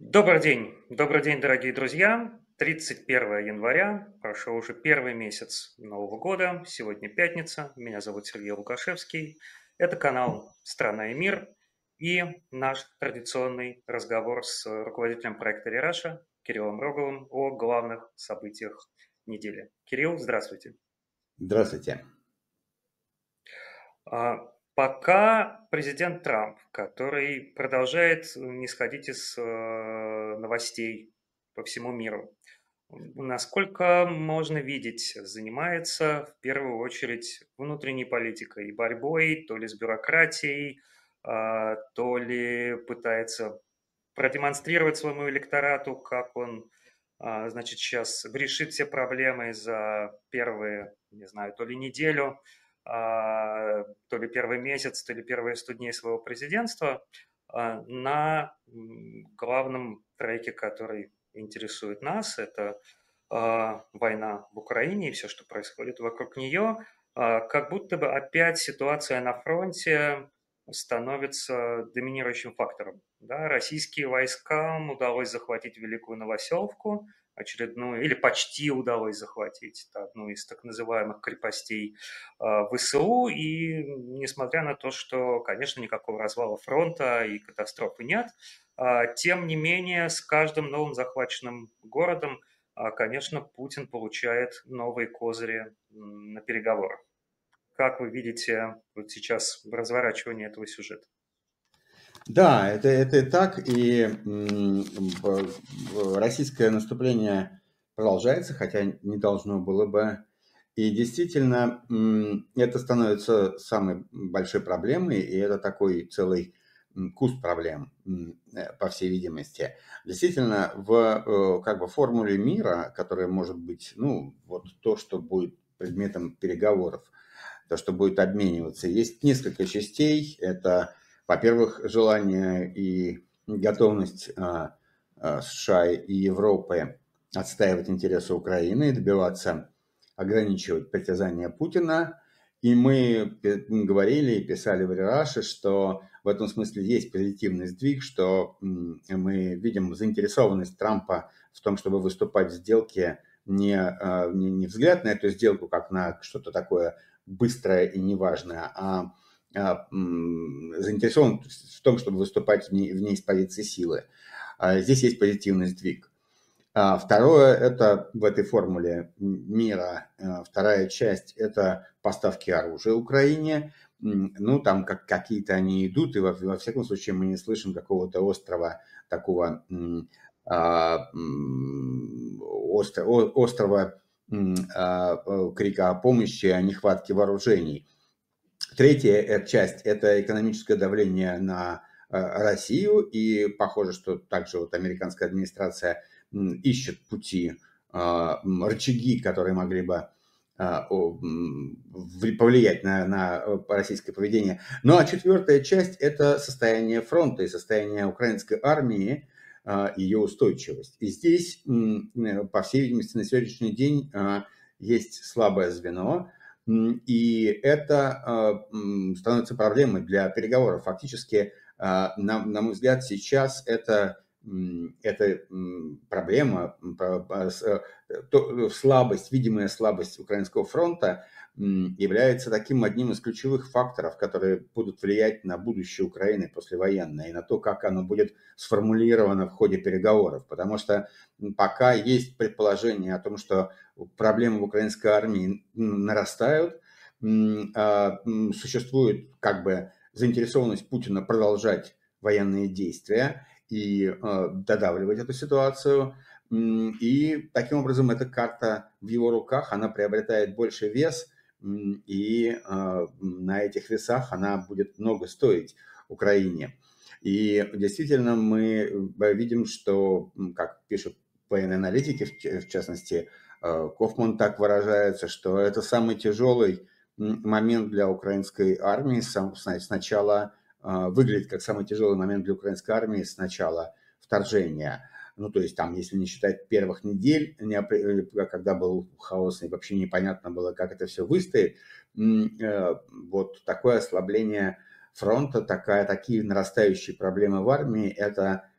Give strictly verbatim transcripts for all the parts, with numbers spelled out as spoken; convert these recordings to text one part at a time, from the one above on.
Добрый день, добрый день, дорогие друзья. тридцать первое января, прошел уже первый месяц Нового года. Сегодня пятница. Меня зовут Сергей Лукашевский. Это канал «Страна и мир» и наш традиционный разговор с руководителем проекта «Рераша» Кириллом Роговым о главных событиях недели. Кирилл, здравствуйте. Здравствуйте. А, Пока президент Трамп, который продолжает не сходить из э, новостей по всему миру, насколько можно видеть, занимается в первую очередь внутренней политикой и борьбой, то ли с бюрократией, а, то ли пытается продемонстрировать своему электорату, как он, а, значит, сейчас решит все проблемы за первые, не знаю, то ли неделю, а, то ли первый месяц, то ли первые сто дней своего президентства, а, на м, главном треке, который интересует нас, это а, война в Украине и все, что происходит вокруг нее. А, Как будто бы опять ситуация на фронте становится доминирующим фактором. Да, российские войскам удалось захватить Великую Новоселовку, очередную, или почти удалось захватить одну из так называемых крепостей э, ВСУ, и несмотря на то, что, конечно, никакого развала фронта и катастрофы нет, э, тем не менее, с каждым новым захваченным городом, э, конечно, Путин получает новые козыри м, на переговорах. Как вы видите вот сейчас разворачивание этого сюжета? Да, это, это так, и м, б- б- российское наступление продолжается, хотя не должно было бы. И действительно, м, это становится самой большой проблемой, и это такой целый м, куст проблем, м, э, по всей видимости. Действительно, в э, как бы формуле мира, которая может быть, ну, вот то, что будет предметом переговоров, то, что будет обмениваться. Есть несколько частей. Это, во-первых, желание и готовность а, а, США и Европы отстаивать интересы Украины и добиваться, ограничивать притязания Путина. И мы говорили и писали в Рераше, что в этом смысле есть позитивный сдвиг, что мы видим заинтересованность Трампа в том, чтобы выступать в сделке, не, а, не, не взгляд на эту сделку как на что-то такое быстрое и неважное, а, а м, заинтересован в том, чтобы выступать в ней, в ней с позиции силы. А здесь есть позитивный сдвиг. А второе – это в этой формуле мира, а, вторая часть – это поставки оружия Украине. Ну, там как, какие-то они идут, и во, во всяком случае мы не слышим какого-то острого такого а, остро, острого а, крика о помощи, о нехватке вооружений. Третья э, часть – это экономическое давление на э, Россию, и похоже, что также вот американская администрация ищет пути, а, рычаги, которые могли бы а, повлиять на, на российское поведение. Ну а четвертая часть – это состояние фронта и состояние украинской армии, а, ее устойчивость. И здесь, по всей видимости, на сегодняшний день а, есть слабое звено, и это а, становится проблемой для переговоров. Фактически, а, на, на мой взгляд, сейчас это, это проблема, слабость, видимая слабость украинского фронта является таким одним из ключевых факторов, которые будут влиять на будущее Украины послевоенное и на то, как оно будет сформулировано в ходе переговоров. Потому что пока есть предположение о том, что проблемы в украинской армии нарастают, а, существует как бы заинтересованность Путина продолжать военные действия и додавливать эту ситуацию. И таким образом эта карта в его руках, она приобретает больше вес, и на этих весах она будет много стоить Украине. И действительно мы видим, что, как пишут военные аналитики, в частности, Кофман так выражается, что это самый тяжелый момент для украинской армии сначала, выглядит как самый тяжелый момент для украинской армии с начала вторжения. Ну, то есть там, если не считать первых недель, когда был хаос и вообще непонятно было, как это все выстоит, вот такое ослабление фронта, такая, такие нарастающие проблемы в армии, это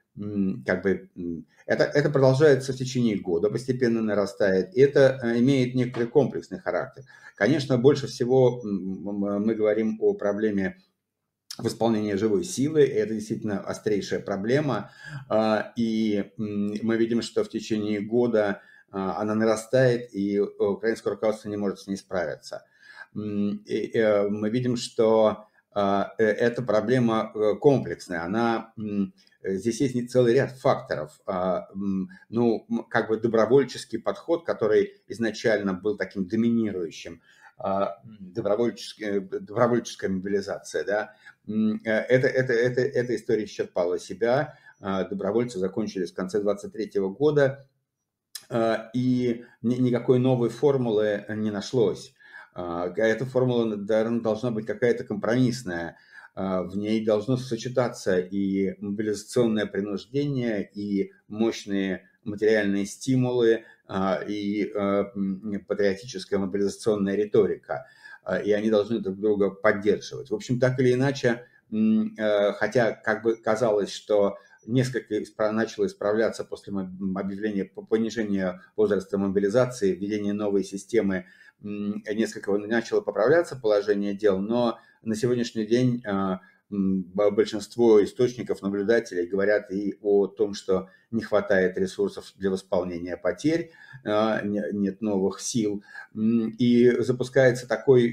как бы, это, это продолжается в течение года, постепенно нарастает, и это имеет некоторый комплексный характер. Конечно, больше всего мы говорим о проблеме восполнения живой силы, и это действительно острейшая проблема, и мы видим, что в течение года она нарастает, и украинское руководство не может с ней справиться. И мы видим, что эта проблема комплексная, она, здесь есть целый ряд факторов. Ну, как бы добровольческий подход, который изначально был таким доминирующим, добровольческая, добровольческая мобилизация, да, это, это, это, эта история исчерпала себя, добровольцы закончились в конце двадцать третьего года, и никакой новой формулы не нашлось. Эта формула, наверное, должна быть какая-то компромиссная. В ней должно сочетаться и мобилизационное принуждение, и мощные материальные стимулы, и патриотическая мобилизационная риторика. И они должны друг друга поддерживать. В общем, так или иначе, хотя как бы казалось, что несколько начало исправляться после объявления понижения возраста мобилизации, введения новой системы, несколько начало поправляться положение дел, но на сегодняшний день большинство источников, наблюдателей говорят и о том, что не хватает ресурсов для восполнения потерь, нет новых сил, и запускается такой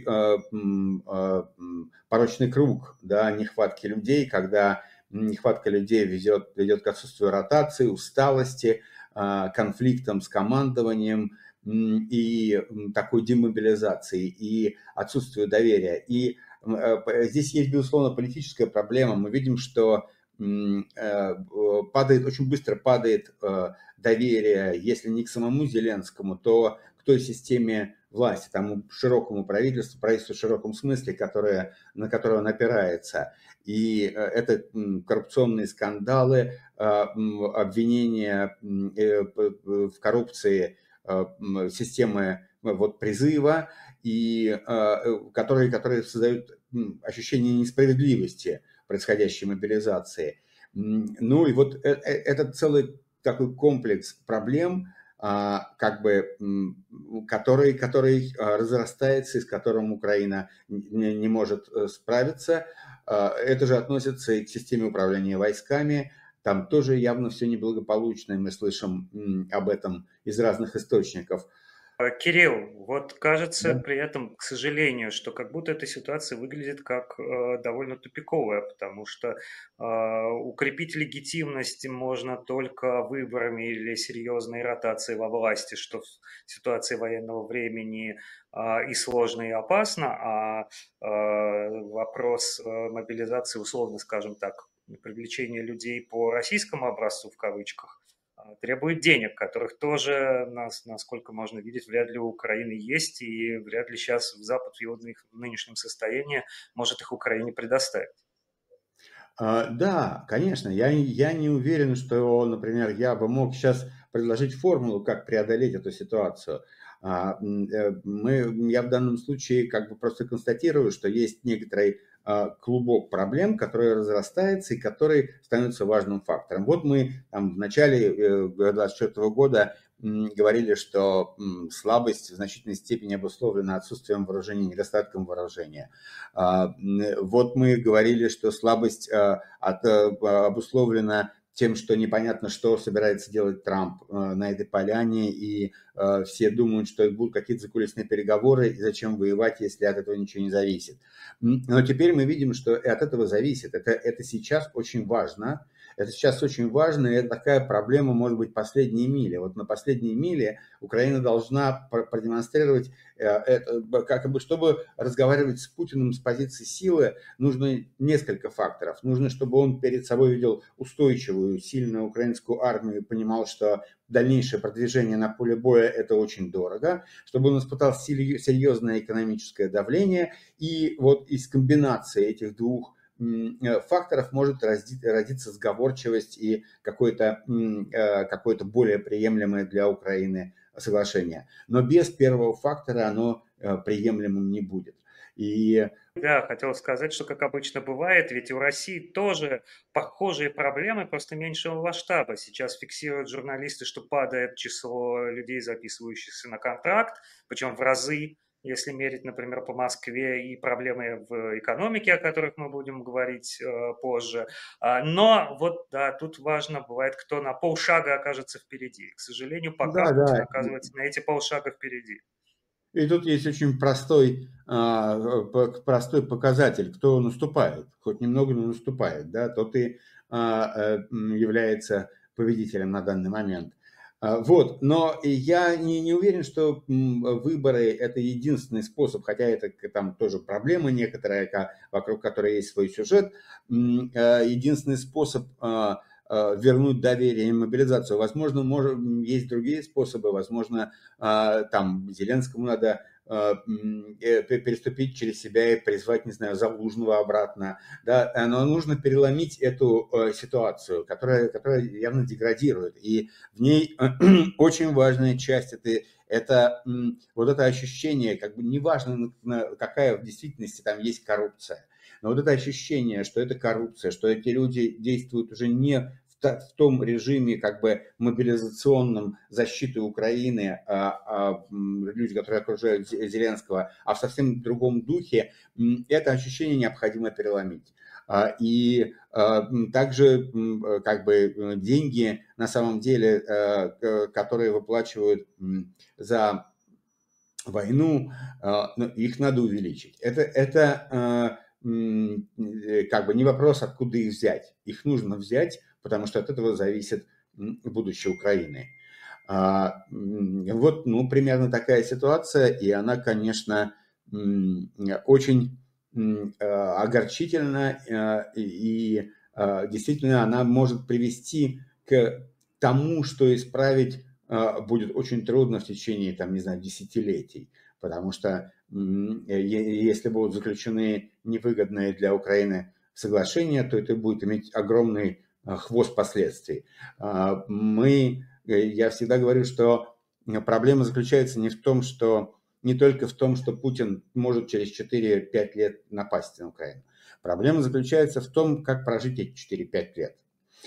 порочный круг, да, нехватки людей, когда нехватка людей ведет, ведет к отсутствию ротации, усталости, конфликтам с командованием и такой демобилизации, и отсутствию доверия. И здесь есть, безусловно, политическая проблема. Мы видим, что падает, очень быстро падает доверие, если не к самому Зеленскому, то к той системе власти, тому широкому правительству, правительству в широком смысле, которое, на которое он опирается. И это коррупционные скандалы, обвинения в коррупции системы вот, призыва, и, которые, которые создают ощущение несправедливости происходящей мобилизации. Ну и вот этот целый такой комплекс проблем, как бы, который, который разрастается и с которым Украина не, не может справиться. Это же относится и к системе управления войсками. Там тоже явно все неблагополучно, и мы слышим об этом из разных источников. Кирилл, вот кажется Да. при этом, к сожалению, что как будто эта ситуация выглядит как э, довольно тупиковая, потому что э, укрепить легитимность можно только выборами или серьезной ротацией во власти, что в ситуации военного времени э, и сложно, и опасно, а э, вопрос э, мобилизации, условно скажем так, привлечения людей по российскому образцу в кавычках, требует денег, которых тоже, нас, насколько можно видеть, вряд ли у Украины есть, и вряд ли сейчас Запад в его в нынешнем состоянии может их Украине предоставить. Да, конечно, я, я не уверен, что, например, я бы мог сейчас предложить формулу, как преодолеть эту ситуацию. Мы, я в данном случае как бы просто констатирую, что есть некоторый клубок проблем, который разрастается и который становится важным фактором. Вот мы там, в начале две тысячи двадцать четвёртого года говорили, что слабость в значительной степени обусловлена отсутствием вооружения, недостатком вооружения. Вот мы говорили, что слабость от, обусловлена тем, что непонятно, что собирается делать Трамп на этой поляне, и все думают, что будут какие-то закулисные переговоры, и зачем воевать, если от этого ничего не зависит. Но теперь мы видим, что и от этого зависит. Это, это сейчас очень важно. Это сейчас очень важно, и это такая проблема, может быть, последней мили. Вот на последней миле Украина должна продемонстрировать, как бы, чтобы разговаривать с Путиным с позиции силы, нужно несколько факторов. Нужно, чтобы он перед собой видел устойчивую, сильную украинскую армию и понимал, что дальнейшее продвижение на поле боя – это очень дорого, чтобы он испытал серьезное экономическое давление. И вот из комбинации этих двух факторов может родиться сговорчивость и какое-то, какое-то более приемлемое для Украины соглашение. Но без первого фактора оно приемлемым не будет. И Да, хотел сказать, что, как обычно бывает, ведь у России тоже похожие проблемы, просто меньшего масштаба. Сейчас фиксируют журналисты, что падает число людей, записывающихся на контракт, причем в разы, если мерить, например, по Москве, и проблемы в экономике, о которых мы будем говорить э, позже. А, но вот, да, тут важно бывает, кто на полшага окажется впереди. К сожалению, пока да, Путин да. оказывается на эти полшага впереди. И тут есть очень простой, а, п- простой показатель, кто наступает, хоть немного, но наступает, да, тот и а, э, м, является победителем на данный момент. А, Вот, но я не, не уверен, что м, выборы – это единственный способ, хотя это к- там тоже проблема некоторая, ка- вокруг которой есть свой сюжет, м, э, единственный способ а, а, вернуть доверие и мобилизацию. Возможно, может, есть другие способы, возможно, а, там Зеленскому надо а, э, переступить через себя и призвать, не знаю, Залужного обратно, да, но нужно переломить эту э, ситуацию, которая, которая явно деградирует, и в ней очень важная часть это, это вот это ощущение, как бы неважно, какая в действительности там есть коррупция, но вот это ощущение, что это коррупция, что эти люди действуют уже не в том режиме как бы мобилизационном защиты Украины, а, а, люди, которые окружают Зеленского, а в совсем другом духе, это ощущение необходимо переломить. А, И а, также как бы деньги на самом деле, которые выплачивают за войну, ну, их надо увеличить. Это, это как бы не вопрос, откуда их взять. Их нужно взять, потому что от этого зависит будущее Украины. А, Вот, ну, примерно такая ситуация, и она, конечно, очень а, огорчительна, а, и а, действительно она может привести к тому, что исправить а, будет очень трудно в течение, там, не знаю, десятилетий, потому что если будут заключены невыгодные для Украины соглашения, то это будет иметь огромный хвост последствий. Мы я всегда говорю, что проблема заключается не в том, что не только в том, что Путин может через четыре-пять лет напасть на Украину. Проблема заключается в том, как прожить эти четыре-пять лет.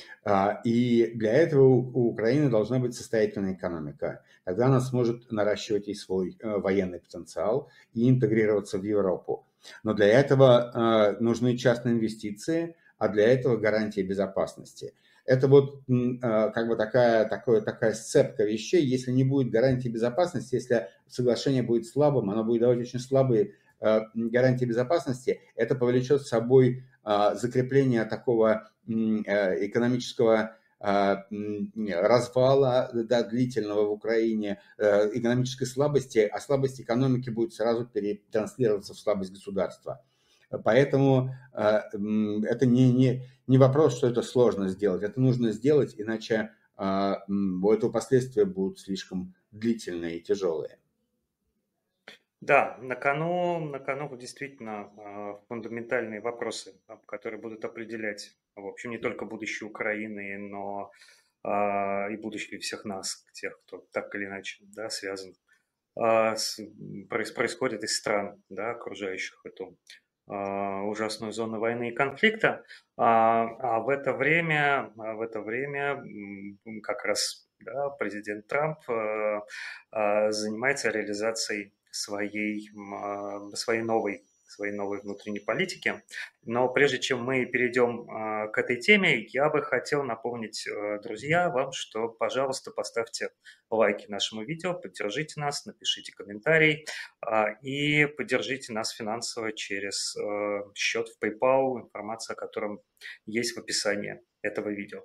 И для этого у Украины должна быть состоятельная экономика. Тогда она сможет наращивать и свой военный потенциал и интегрироваться в Европу. Но для этого нужны частные инвестиции, а для этого гарантии безопасности. Это вот как бы такая, такое, такая сцепка вещей. Если не будет гарантии безопасности, если соглашение будет слабым, оно будет давать очень слабые гарантии безопасности, это повлечет с собой закрепление такого экономического развала, да, длительного в Украине, экономической слабости, а слабость экономики будет сразу перетранслироваться в слабость государства. Поэтому это не, не, не вопрос, что это сложно сделать. Это нужно сделать, иначе у этого последствия будут слишком длительные и тяжелые. Да, на кону, на кону действительно э, фундаментальные вопросы, а, которые будут определять, в общем, не только будущее Украины, но а, и будущее всех нас, тех, кто так или иначе, да, связан, а, с, проис- происходит из стран, да, окружающих эту а, ужасную зону войны и конфликта. А, а в это время, а в это время м, как раз, да, президент Трамп э, а, занимается реализацией своей, м, а, своей новой своей новой внутренней политики. Но прежде чем мы перейдем а, к этой теме, я бы хотел напомнить, э, друзья, вам, что, пожалуйста, поставьте лайки нашему видео, поддержите нас, напишите комментарий а, и поддержите нас финансово через э, счет в PayPal, информация о котором есть в описании этого видео.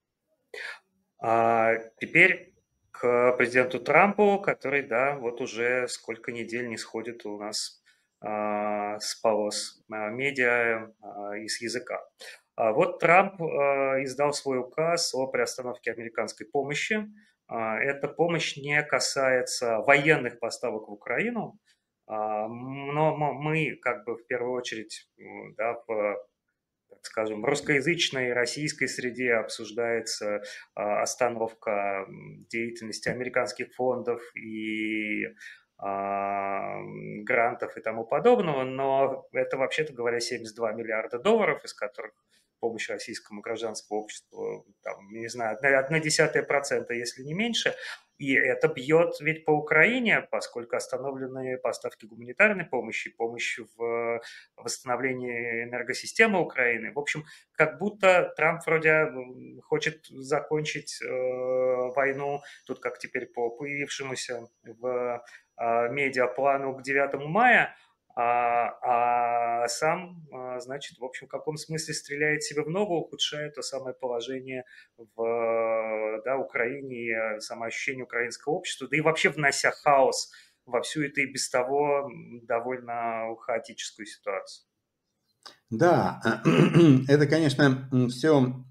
А теперь к президенту Трампу, который, да, вот уже сколько недель не сходит у нас а, с полос а, медиа а, и с языка. А вот Трамп а, издал свой указ о приостановке американской помощи. А, эта помощь не касается военных поставок в Украину, а, но мы как бы в первую очередь, да, в, так скажем, русскоязычной российской среде обсуждается а, остановка деятельности американских фондов и а, грантов и тому подобного, но это, вообще-то говоря, семьдесят два миллиарда долларов, из которых помощь российскому гражданскому обществу, там, не знаю, одна, одна десятая процента, если не меньше. И это бьет ведь по Украине, поскольку остановлены поставки гуманитарной помощи, помощь в восстановлении энергосистемы Украины. В общем, как будто Трамп вроде хочет закончить э, войну, тут как теперь по появившемуся в э, медиаплану к девятому мая, а, а сам, а, значит, в общем, в каком смысле стреляет себе в ногу, ухудшает то самое положение в, да, Украине и самоощущение украинского общества, да и вообще внося хаос во всю эту и без того довольно хаотическую ситуацию. Да, это, конечно, все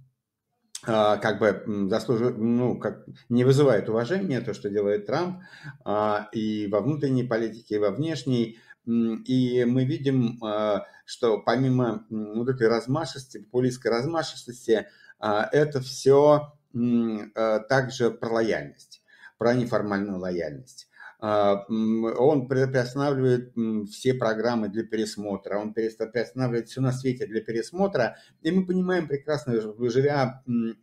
как бы заслуживает, ну, как не вызывает уважения то, что делает Трамп, а, и во внутренней политике, и во внешней. И мы видим, а, что помимо вот этой размашистости, популистской размашистости, а, это все также про лояльность, про неформальную лояльность. А, Он приостанавливает все программы для пересмотра, он переста- приостанавливает все на свете для пересмотра. И мы понимаем прекрасно, живя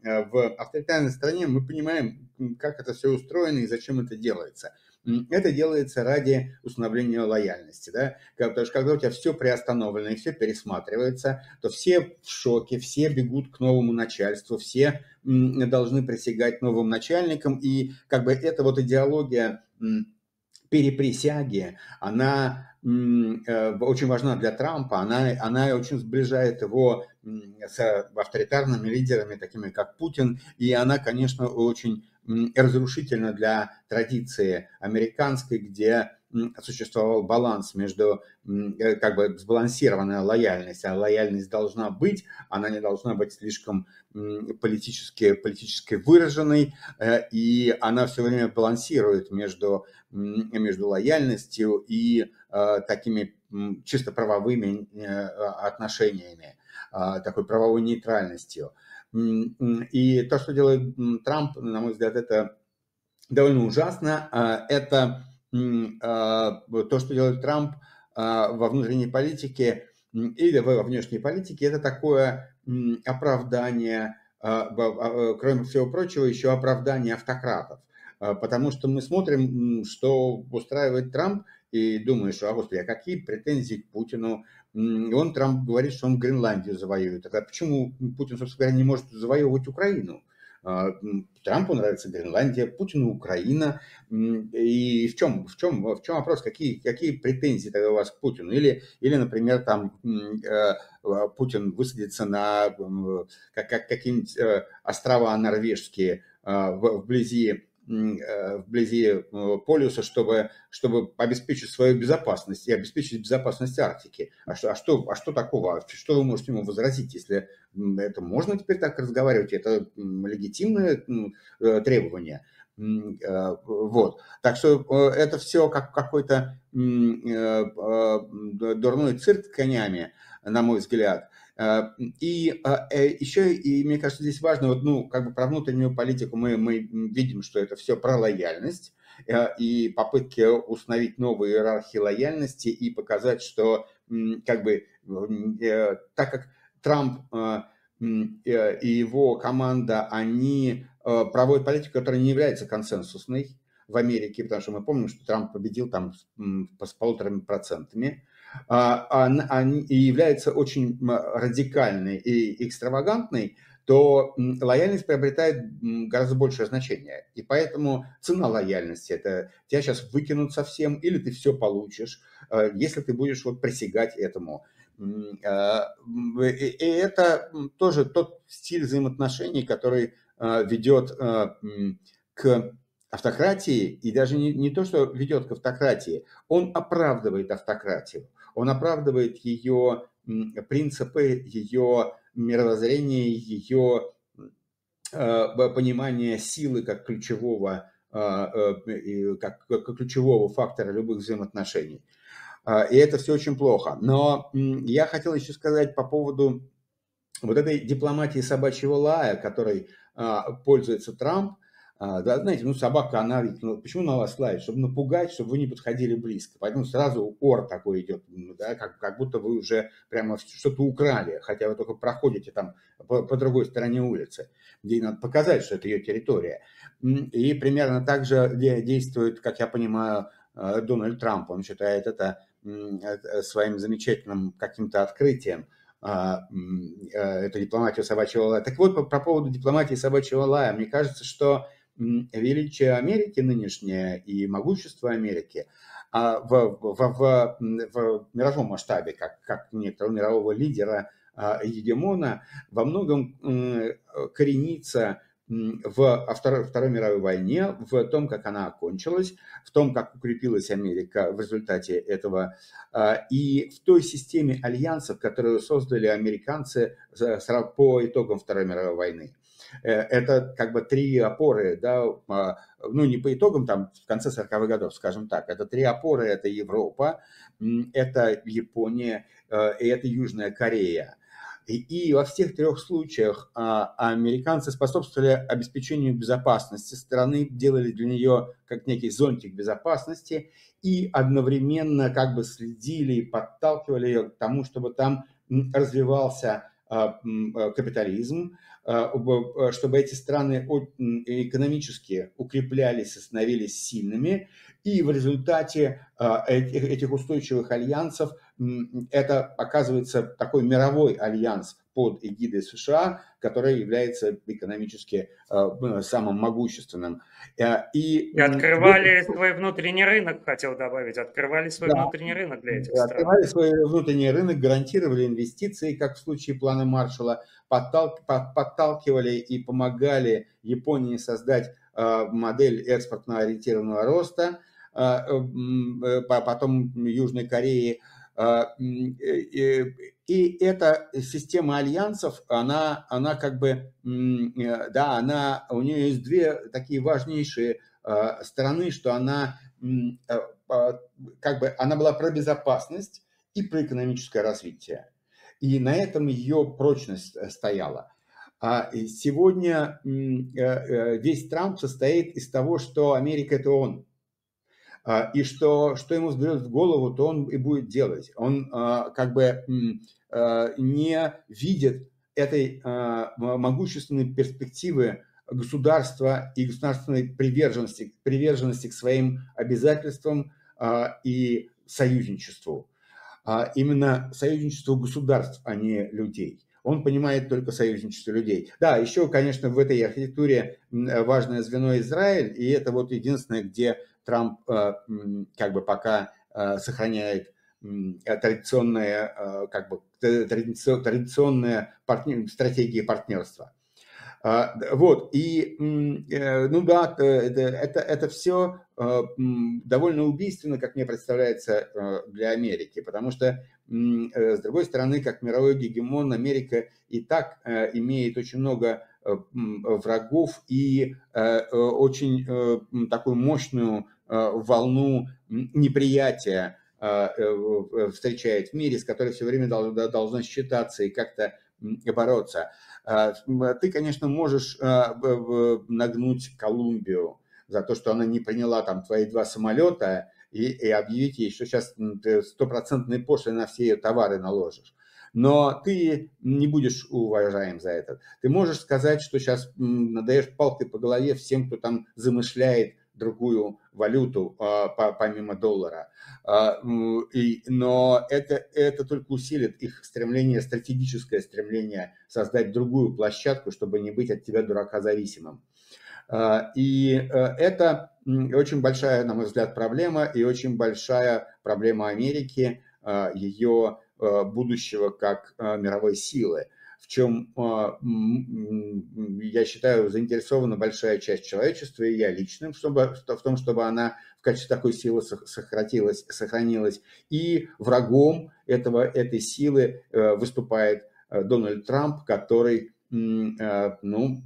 в авторитарной стране, мы понимаем, как это все устроено и зачем это делается. М, Это делается ради установления лояльности, да? Как- Потому что когда у тебя все приостановлено и все пересматривается, то все в шоке, все бегут к новому начальству, все м, должны присягать новым начальникам, и как бы эта вот идеология м, переприсяги, она м, э, очень важна для Трампа, она, она очень сближает его м, с авторитарными лидерами, такими как Путин, и она, конечно, очень м, разрушительна для традиции американской, где м, существовал баланс между м, э, как бы сбалансированная лояльность, а лояльность должна быть, она не должна быть слишком м, политически, политически выраженной, э, и она все время балансирует между между лояльностью и э, такими м, чисто правовыми э, отношениями, э, такой правовой нейтральностью. М, м, И то, что делает м, Трамп, на мой взгляд, это довольно ужасно. А, Это м, а, то, что делает Трамп а, во внутренней политике м, или во внешней политике, это такое м, оправдание, а, б- а, э, кроме всего прочего, еще оправдание автократов. А, Потому что мы смотрим, м, что устраивает Трамп, и думаешь, а господи, а какие претензии к Путину? М, И он, Трамп, говорит, что он Гренландию завоюет. А почему Путин, собственно говоря, не может завоевывать Украину? А, м, Трампу нравится Гренландия, Путину Украина. М, И в чем, в чем, в чем вопрос? Какие, какие претензии тогда у вас к Путину? Или, или например, там м, э, э, Путин высадится на м, как, как, какие-нибудь э, острова норвежские э, в- вблизи м, э, вблизи э, полюса, чтобы, чтобы обеспечить свою безопасность и обеспечить безопасность Арктики. А что, а что, а что такого? Что вы можете ему возразить, если м, это можно теперь так разговаривать? Это м, легитимное м, э, требование. М, э, Вот. Так что э, это все как какой-то м, э, э, дурной цирк с конями, на мой взгляд. Э, И э, э, еще, и мне кажется, здесь важно, вот, ну, как бы про внутреннюю политику мы, мы видим, что это все про лояльность э, и попытки установить новые иерархии лояльности и показать, что м, как бы э, так как Трамп э, м, э, и его команда, они э, проводят политику, которая не является консенсусной в Америке, потому что мы помним, что Трамп победил там с, м, с полуторами процентами, а, а, они- и является очень м, радикальной и экстравагантной, то м, лояльность приобретает м, гораздо большее значение. И поэтому цена лояльности – это тебя сейчас выкинут совсем, или ты все получишь, э, если ты будешь вот присягать этому. М, а, м, И и это м, тоже тот стиль взаимоотношений, который а, ведет а, м, к автократии, и даже не, не то, что ведет к автократии, он оправдывает автократию, он оправдывает ее м, принципы, ее мировоззрение, ее э, понимание силы как ключевого, а, э, и как, как ключевого фактора любых взаимоотношений. А, И это все очень плохо. Но м, я хотел еще сказать по поводу вот этой дипломатии собачьего лая, которой а, пользуется Трамп. А, да, знаете, ну, собака, она ведь, ну, почему на вас лает? Чтобы напугать, чтобы вы не подходили близко. Поэтому сразу ор такой идет, да, как, как будто вы уже прямо что-то украли, хотя вы только проходите там по, по другой стороне улицы, где надо показать, что это ее территория. И примерно так же действует, как я понимаю, Дональд Трамп. Он считает это своим замечательным каким-то открытием, эту дипломатию собачьего лая. Так вот, по, по поводу дипломатии собачьего лая, мне кажется, что величие Америки нынешнее и могущество Америки а в, в, в, в мировом масштабе, как, как некоторого мирового лидера, гегемона, во многом коренится в Второй, Второй мировой войне, в том, как она окончилась, в том, как укрепилась Америка в результате этого, и в той системе альянсов, которую создали американцы по итогам Второй мировой войны. Это как бы три опоры, да, ну не по итогам, там в конце сороковых годов, скажем так, это три опоры, это Европа, это Япония и это Южная Корея. И, и во всех трех случаях а, американцы способствовали обеспечению безопасности страны, делали для нее как некий зонтик безопасности и одновременно как бы следили и подталкивали ее к тому, чтобы там развивался а, капитализм, а, чтобы эти страны экономически укреплялись и становились сильными. И в результате а, этих, этих устойчивых альянсов это оказывается такой мировой альянс под эгидой США, который является экономически э, самым могущественным. И, и открывали свой внутренний рынок, хотел добавить, открывали свой да, внутренний рынок для этих стран. Открывали свой внутренний рынок, гарантировали инвестиции, как в случае плана Маршалла, подтал, подталкивали и помогали Японии создать э, модель экспортно ориентированного роста, э, э, потом Южной Кореи. И эта система альянсов, она, она как бы, да, она, у нее есть две такие важнейшие стороны, что она как бы, она была про безопасность и про экономическое развитие. И на этом ее прочность стояла. А сегодня весь Трамп состоит из того, что Америка – это он. И что, что ему взберет в голову, то он и будет делать. Он как бы не видит этой могущественной перспективы государства и государственной приверженности, приверженности к своим обязательствам и союзничеству. Именно союзничеству государств, а не людей. Он понимает только союзничество людей. Да, еще, конечно, в этой архитектуре важное звено Израиль, и это вот единственное, где Трамп как бы пока сохраняет традиционные, как бы, традиционные партнер, стратегии партнерства. Вот, и, ну да, это, это, это все довольно убийственно, как мне представляется, для Америки, потому что, с другой стороны, как мировой гегемон, Америка и так имеет очень много врагов и очень такую мощную волну неприятия встречает в мире, с которой все время должна считаться и как-то бороться. Ты, конечно, можешь нагнуть Колумбию за то, что она не приняла там твои два самолета и, и объявить ей, что сейчас стопроцентные пошлины на все ее товары наложишь. Но ты не будешь уважаем за это. Ты можешь сказать, что сейчас надаешь палкой по голове всем, кто там замышляет другую валюту помимо доллара. Но это, это только усилит их стремление, стратегическое стремление создать другую площадку, чтобы не быть от тебя дурака зависимым. И это очень большая, на мой взгляд, проблема и очень большая проблема Америки, ее будущего как мировой силы, в чем, я считаю, заинтересована большая часть человечества, и я лично, чтобы, в том, чтобы она в качестве такой силы сохранилась, сохранилась. И врагом этого, этой силы выступает Дональд Трамп, который, ну,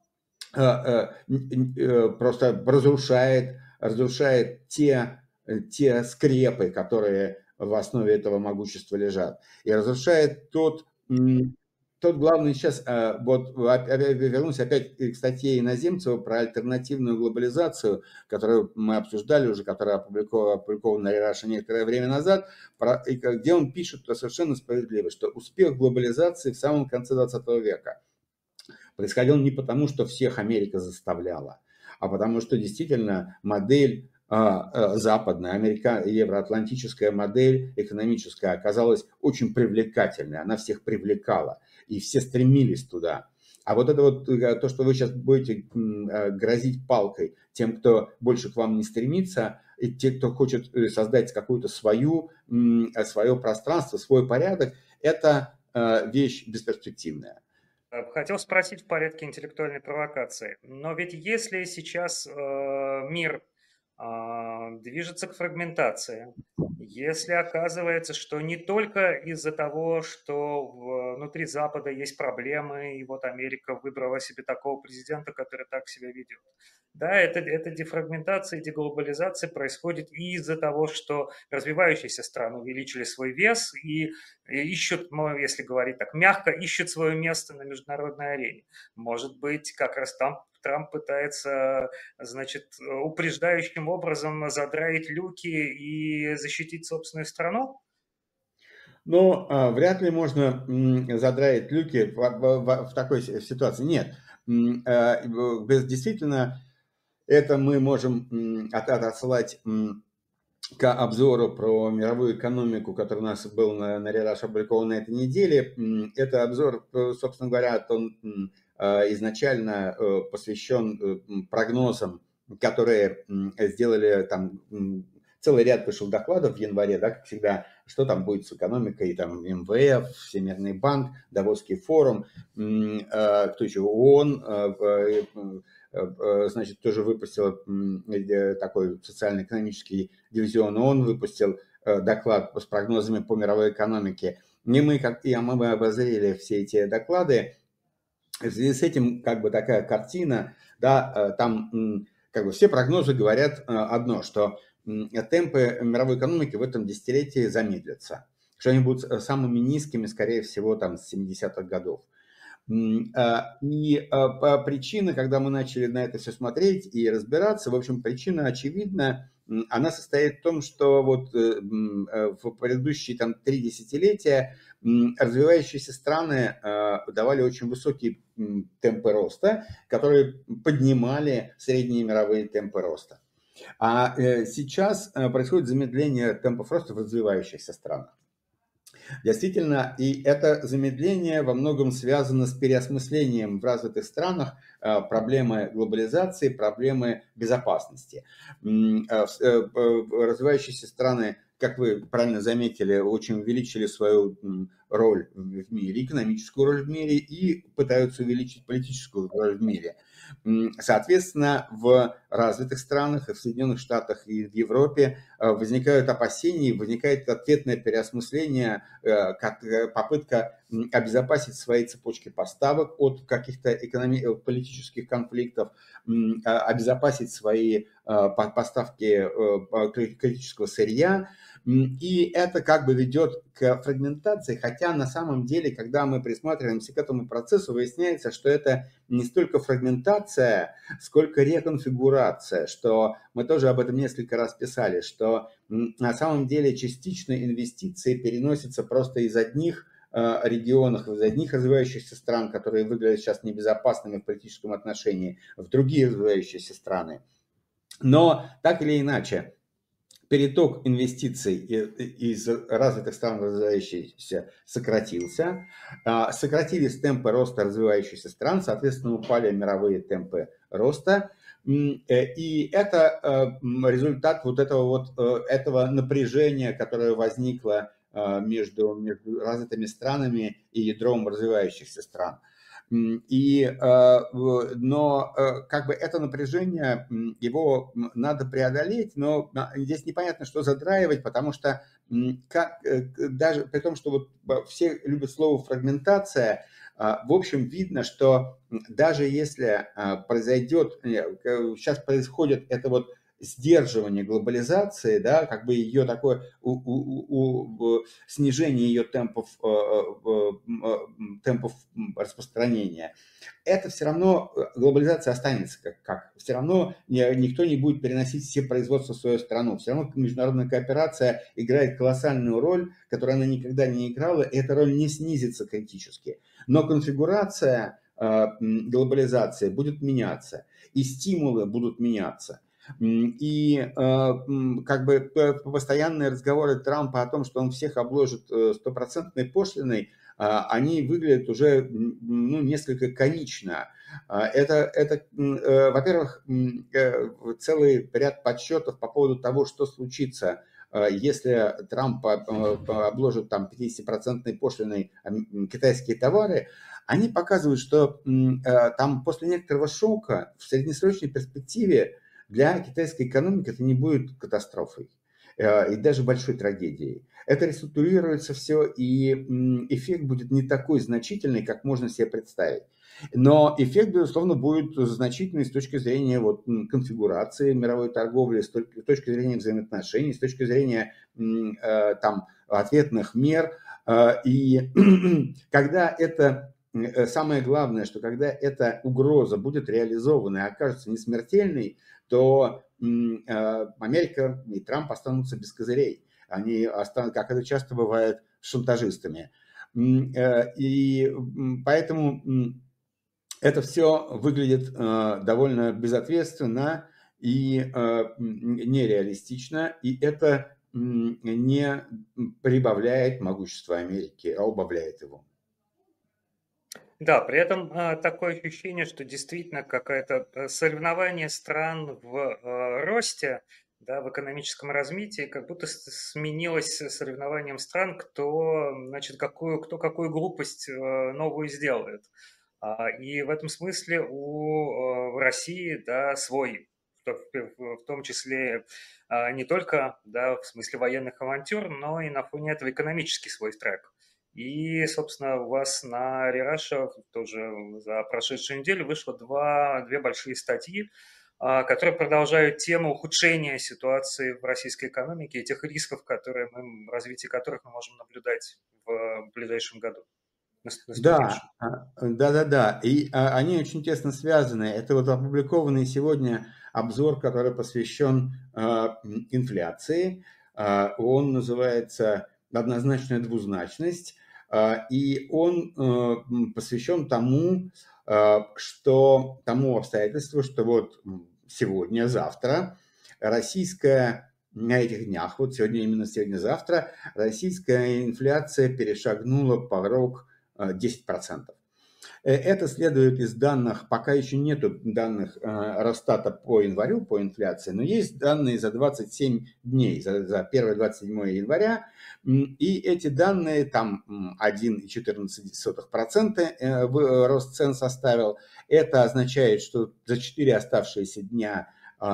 просто разрушает, разрушает те, те скрепы, которые в основе этого могущества лежат. И разрушает тот... Тут главное сейчас, э, вот вернусь опять к статье Иноземцева про альтернативную глобализацию, которую мы обсуждали уже, которая опубликована, опубликована на Russia некоторое время назад, про, где он пишет совершенно справедливо, что успех глобализации в самом конце двадцатого века происходил не потому, что всех Америка заставляла, а потому что действительно модель западная, америка, евроатлантическая модель экономическая оказалась очень привлекательной, она всех привлекала, и все стремились туда. А вот это вот то, что вы сейчас будете грозить палкой тем, кто больше к вам не стремится, и те, кто хочет создать какую-то свою, свое пространство, свой порядок, это вещь бесперспективная. Хотел спросить в порядке интеллектуальной провокации, но ведь если сейчас э, мир движется к фрагментации. Если оказывается, что не только из-за того, что внутри Запада есть проблемы, и вот Америка выбрала себе такого президента, который так себя ведет. Да, это, это дефрагментация, деглобализация происходит и из-за того, что развивающиеся страны увеличили свой вес и, и ищут, если говорить так мягко, ищут свое место на международной арене. Может быть, как раз там Трамп пытается, значит, упреждающим образом задраить люки и защитить собственную страну? Ну, вряд ли можно задраить люки в, в, в такой ситуации. Нет. Действительно, это мы можем отсылать к обзору про мировую экономику, который у нас был на, на Рераш опубликован на этой неделе. Это обзор, собственно говоря, он изначально посвящен прогнозам, которые сделали там целый ряд вышел докладов в январе, да, как всегда, что там будет с экономикой, там эм вэ эф, Всемирный банк, Давосский форум, кто еще, ООН, значит, тоже выпустил такой социально-экономический дивизион, он выпустил доклад с прогнозами по мировой экономике. И мы, как и мы обозрели все эти доклады. В связи с этим, как бы такая картина, да, там как бы все прогнозы говорят одно, что темпы мировой экономики в этом десятилетии замедлятся, что они будут самыми низкими, скорее всего, там с семидесятых годов. И причина, когда мы начали на это все смотреть и разбираться, в общем, причина очевидна, она состоит в том, что вот в предыдущие там три десятилетия развивающиеся страны давали очень высокие темпы роста, которые поднимали средние мировые темпы роста. А сейчас происходит замедление темпов роста в развивающихся странах. Действительно, и это замедление во многом связано с переосмыслением в развитых странах проблемы глобализации, проблемы безопасности. Развивающиеся страны, как вы правильно заметили, очень увеличили свою роль в мире, экономическую роль в мире и пытаются увеличить политическую роль в мире. Соответственно, в развитых странах, и в Соединенных Штатах, и в Европе возникают опасения, возникает ответное переосмысление, попытка обезопасить свои цепочки поставок от каких-то экономи- политических конфликтов, обезопасить свои поставки критического сырья. И это как бы ведет к фрагментации, хотя на самом деле, когда мы присматриваемся к этому процессу, выясняется, что это не столько фрагментация, сколько реконфигурация, что мы тоже об этом несколько раз писали, что на самом деле частично инвестиции переносятся просто из одних регионах, из одних развивающихся стран, которые выглядят сейчас небезопасными в политическом отношении, в другие развивающиеся страны. Но так или иначе, переток инвестиций из развитых стран в развивающиеся сократился, сократились темпы роста развивающихся стран, соответственно, упали мировые темпы роста. И это результат вот этого вот этого напряжения, которое возникло между, между развитыми странами и ядром развивающихся стран. И, но как бы это напряжение, его надо преодолеть, но здесь непонятно, что задраивать, потому что как, даже при том, что вот все любят слово фрагментация, в общем, видно, что даже если произойдет, сейчас происходит это вот сдерживание глобализации, да, как бы ее такое у, у, у, у, снижение ее темпов, темпов распространения, это все равно глобализация останется как, как. Все равно никто не будет переносить все производства в свою страну. Все равно международная кооперация играет колоссальную роль, которую она никогда не играла, и эта роль не снизится критически. Но конфигурация глобализации будет меняться, и стимулы будут меняться. И как бы постоянные разговоры Трампа о том, что он всех обложит стопроцентной пошлиной, они выглядят уже ну, несколько комично. Это, это во-первых, целый ряд подсчетов по поводу того, что случится, если Трамп обложит там пятидесятипроцентной пошлиной китайские товары. Они показывают, что там после некоторого шока в среднесрочной перспективе для китайской экономики это не будет катастрофой и даже большой трагедией. Это реструктурируется все, и эффект будет не такой значительный, как можно себе представить. Но эффект, безусловно, будет значительный с точки зрения вот, конфигурации мировой торговли, с точки зрения взаимоотношений, с точки зрения там, ответных мер. И когда это... Самое главное, что когда эта угроза будет реализована и окажется несмертельной, то Америка и Трамп останутся без козырей. Они останутся, как это часто бывает, шантажистами. И поэтому это все выглядит довольно безответственно и нереалистично, и это не прибавляет могущества Америки, а убавляет его. Да, при этом а, такое ощущение, что действительно какое-то соревнование стран в а, росте, да, в экономическом развитии, как будто сменилось соревнованием стран, кто, значит, какую, кто какую глупость а, новую сделает. А, и в этом смысле у а, в России, да, свой, в, в, в том числе а, не только, да, в смысле военных авантюр, но и на фоне этого экономический свой трек. И, собственно, у вас на Рераша тоже за прошедшую неделю вышло два, две большие статьи, которые продолжают тему ухудшения ситуации в российской экономике и тех рисков, которые мы, развитие которых мы можем наблюдать в ближайшем году. Да, да, да, да. И а, они очень тесно связаны. Это вот опубликованный сегодня обзор, который посвящен а, инфляции. А, он называется «Однозначная двузначность». И он посвящен тому, что тому обстоятельству, что вот сегодня, завтра российская, на этих днях, вот сегодня, именно сегодня-завтра, российская инфляция перешагнула порог десять процентов. Это следует из данных, пока еще нету данных Росстата по январю, по инфляции, но есть данные за двадцать семь дней, за, за первое двадцать седьмое января, и эти данные, там один целых четырнадцать сотых процента рост цен составил. Это означает, что за четыре оставшиеся дня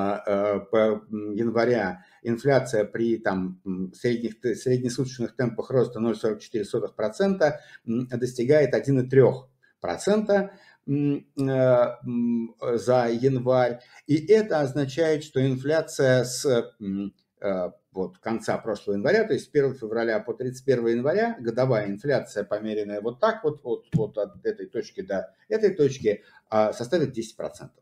января инфляция при там, средних, среднесуточных темпах роста ноль целых сорок четыре сотых процента достигает один целых три десятых процента за январь. И это означает, что инфляция с вот, конца прошлого января, то есть с первого февраля по тридцать первое января, годовая инфляция, померенная вот так вот, вот, вот от этой точки до этой точки, составит десять процентов.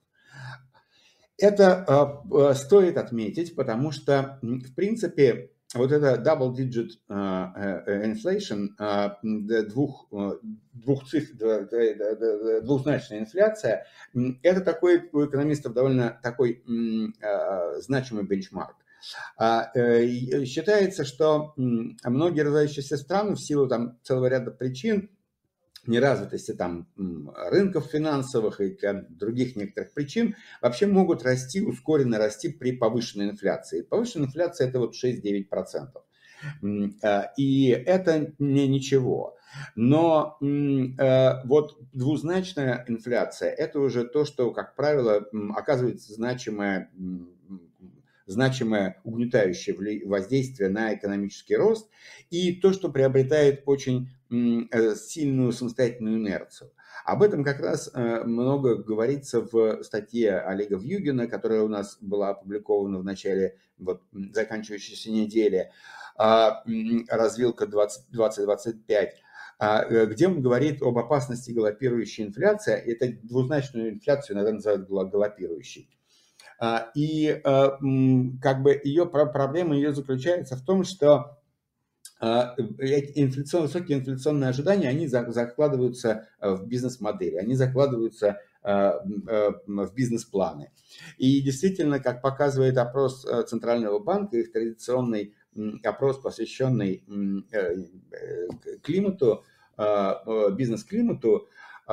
Это э, стоит отметить, потому что, в принципе, вот это double-digit uh, inflation, uh, двух, двух цифр, двухзначная инфляция, это такой у экономистов довольно такой uh, значимый бенчмарк. Uh, считается, что многие развивающиеся страны в силу там, целого ряда причин, неразвитости там рынков финансовых и других некоторых причин, вообще могут расти, ускоренно расти при повышенной инфляции. Повышенная инфляция – это вот шесть-девять процентов. И это не ничего. Но вот двузначная инфляция – это уже то, что, как правило, оказывается значимое, значимое угнетающее воздействие на экономический рост и то, что приобретает очень сильную самостоятельную инерцию. Об этом как раз много говорится в статье Олега Вьюгина, которая у нас была опубликована в начале вот, заканчивающейся недели, «Развилка двадцать двадцать пять», где он говорит об опасности галопирующей инфляции. Это двузначную инфляцию иногда называют галопирующей. И как бы ее проблема ее заключается в том, что инфляцион, высокие инфляционные ожидания, они закладываются в бизнес-модели, они закладываются в бизнес-планы. И действительно, как показывает опрос Центрального банка, их традиционный опрос, посвященный климату, бизнес-климату,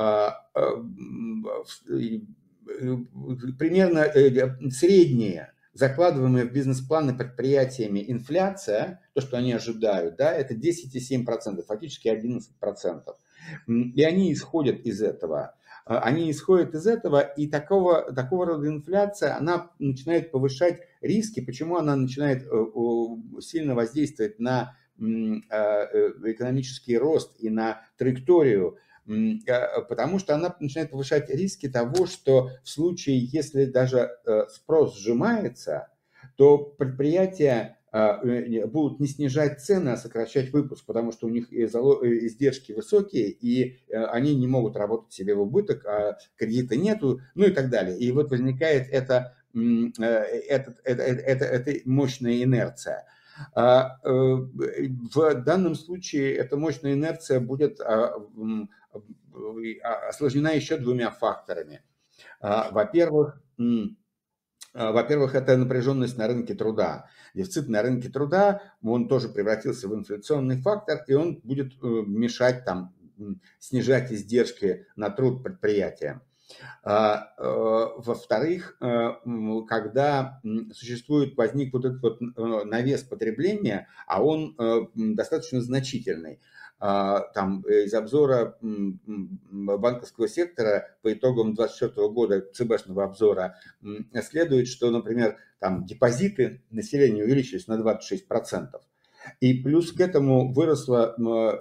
примерно среднее закладываемые в бизнес-планы предприятиями инфляция, то, что они ожидают, да, это десять целых семь десятых процента, фактически одиннадцать процентов. И они исходят из этого. Они исходят из этого, и такого, такого рода инфляция, она начинает повышать риски. Почему она начинает сильно воздействовать на экономический рост и на траекторию? Потому что она начинает повышать риски того, что в случае, если даже спрос сжимается, то предприятия будут не снижать цены, а сокращать выпуск, потому что у них издержки высокие, и они не могут работать себе в убыток, а кредита нету, ну и так далее. И вот возникает эта, эта, эта, эта, эта мощная инерция. В данном случае эта мощная инерция будет осложнена еще двумя факторами. Во-первых, во-первых, это напряженность на рынке труда. Дефицит на рынке труда, он тоже превратился в инфляционный фактор, и он будет мешать там, снижать издержки на труд предприятия. Во-вторых, когда существует, возник вот этот вот навес потребления, а он достаточно значительный. Там из обзора банковского сектора по итогам две тысячи двадцать четвёртого года, ЦБшного обзора, следует, что, например, там депозиты населения увеличились на двадцать шесть процентов. И плюс к этому выросло